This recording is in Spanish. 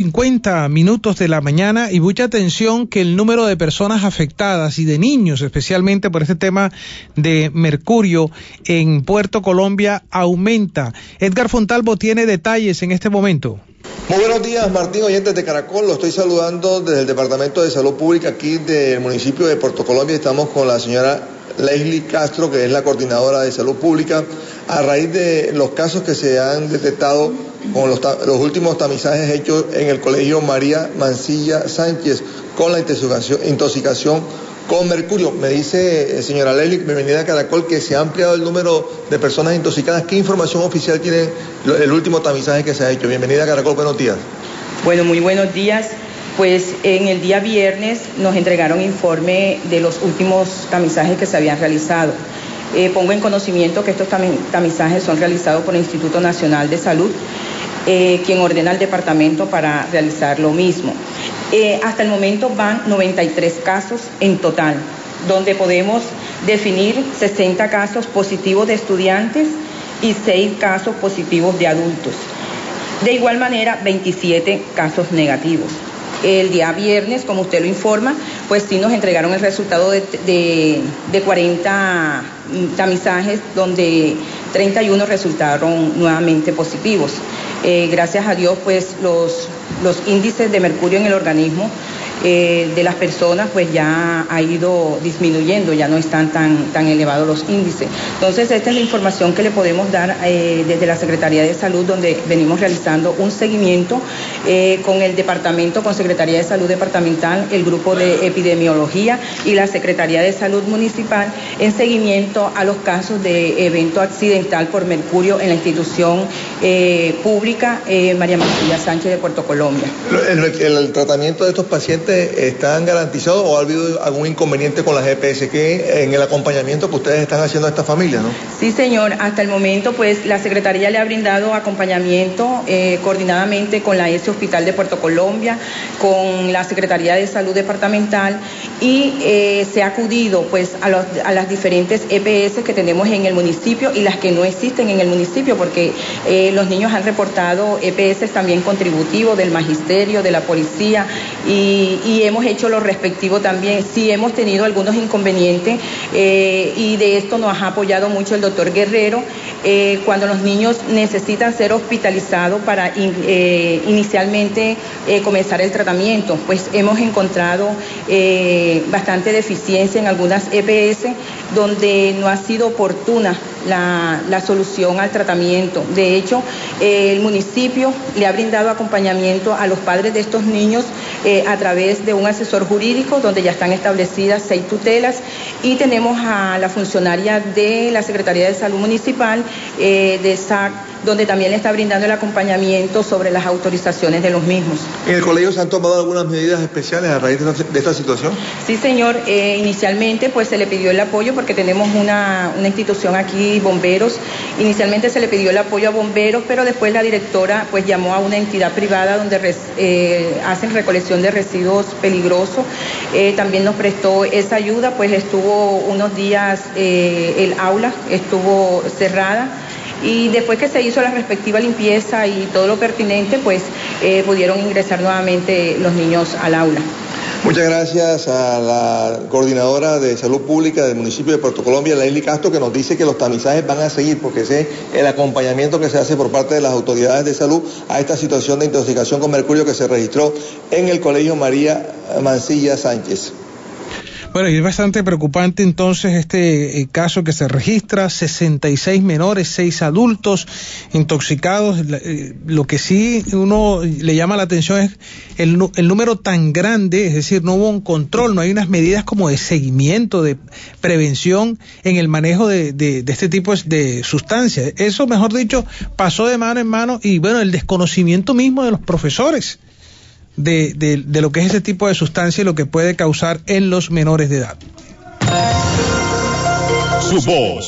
8:50 de la mañana, y mucha atención que el número de personas afectadas y de niños, especialmente por este tema de mercurio en Puerto Colombia, aumenta. Edgar Fontalvo tiene detalles en este momento. Muy buenos días, Martín, oyentes de Caracol. Lo estoy saludando desde el Departamento de Salud Pública aquí del municipio de Puerto Colombia. Estamos con la señora Leslie Castro, que es la coordinadora de Salud Pública, a raíz de los casos que se han detectado con los últimos tamizajes hechos en el Colegio María Mancilla Sánchez con la intoxicación con mercurio. Me dice, señora Leslie, bienvenida a Caracol, que se ha ampliado el número de personas intoxicadas. ¿Qué información oficial tiene el último tamizaje que se ha hecho? Bienvenida a Caracol, buenos días. Bueno, muy buenos días. Pues en el día viernes nos entregaron informe de los últimos tamizajes que se habían realizado. Pongo en conocimiento que estos tamizajes son realizados por el Instituto Nacional de Salud, quien ordena al departamento para realizar lo mismo. Hasta el momento van 93 casos en total, donde podemos definir 60 casos positivos de estudiantes y 6 casos positivos de adultos. De igual manera, 27 casos negativos. El día viernes, como usted lo informa, pues sí nos entregaron el resultado de 40 tamizajes, donde 31 resultaron nuevamente positivos. Gracias a Dios, pues los índices de mercurio en el organismo de las personas pues ya ha ido disminuyendo, ya no están tan elevados los índices. Entonces esta es la información que le podemos dar desde la Secretaría de Salud, donde venimos realizando un seguimiento con el departamento, con Secretaría de Salud Departamental, el grupo de epidemiología y la Secretaría de Salud Municipal, en seguimiento a los casos de evento accidental por mercurio en la institución pública María Mancilla Sánchez de Puerto Colombia. ¿El tratamiento de estos pacientes están garantizados o ha habido algún inconveniente con las EPS en el acompañamiento que ustedes están haciendo a esta familia, no? Sí, señor. Hasta el momento, pues, la Secretaría le ha brindado acompañamiento coordinadamente con la ESE Hospital de Puerto Colombia, con la Secretaría de Salud Departamental, y se ha acudido, pues, a las diferentes EPS que tenemos en el municipio y las que no existen en el municipio, porque los niños han reportado EPS también contributivos del magisterio, de la policía, y hemos hecho lo respectivo también. Sí hemos tenido algunos inconvenientes y de esto nos ha apoyado mucho el doctor Guerrero cuando los niños necesitan ser hospitalizados para inicialmente comenzar el tratamiento. Pues hemos encontrado bastante deficiencia en algunas EPS donde no ha sido oportuna la solución al tratamiento. De hecho, el municipio le ha brindado acompañamiento a los padres de estos niños a través de un asesor jurídico, donde ya están establecidas 6 tutelas, y tenemos a la funcionaria de la Secretaría de Salud Municipal, de SAC, donde también le está brindando el acompañamiento sobre las autorizaciones de los mismos. ¿En el colegio se han tomado algunas medidas especiales a raíz de esta situación? Sí, señor. Inicialmente pues se le pidió el apoyo porque tenemos una institución aquí, bomberos. Inicialmente se le pidió el apoyo a bomberos, pero después la directora pues llamó a una entidad privada donde hacen recolección de residuos peligrosos. También nos prestó esa ayuda, pues estuvo unos días, el aula estuvo cerrada. Y después que se hizo la respectiva limpieza y todo lo pertinente, pues pudieron ingresar nuevamente los niños al aula. Muchas gracias a la coordinadora de Salud Pública del municipio de Puerto Colombia, Leslie Castro, que nos dice que los tamizajes van a seguir, porque ese es el acompañamiento que se hace por parte de las autoridades de salud a esta situación de intoxicación con mercurio que se registró en el Colegio María Mancilla Sánchez. Bueno, y es bastante preocupante entonces este caso que se registra, 66 menores, 6 adultos intoxicados. Lo que sí uno le llama la atención es el número tan grande, es decir, no hubo un control, no hay unas medidas como de seguimiento, de prevención en el manejo de este tipo de sustancias. Eso, mejor dicho, pasó de mano en mano, y bueno, el desconocimiento mismo de los profesores de lo que es ese tipo de sustancia y lo que puede causar en los menores de edad. Su voz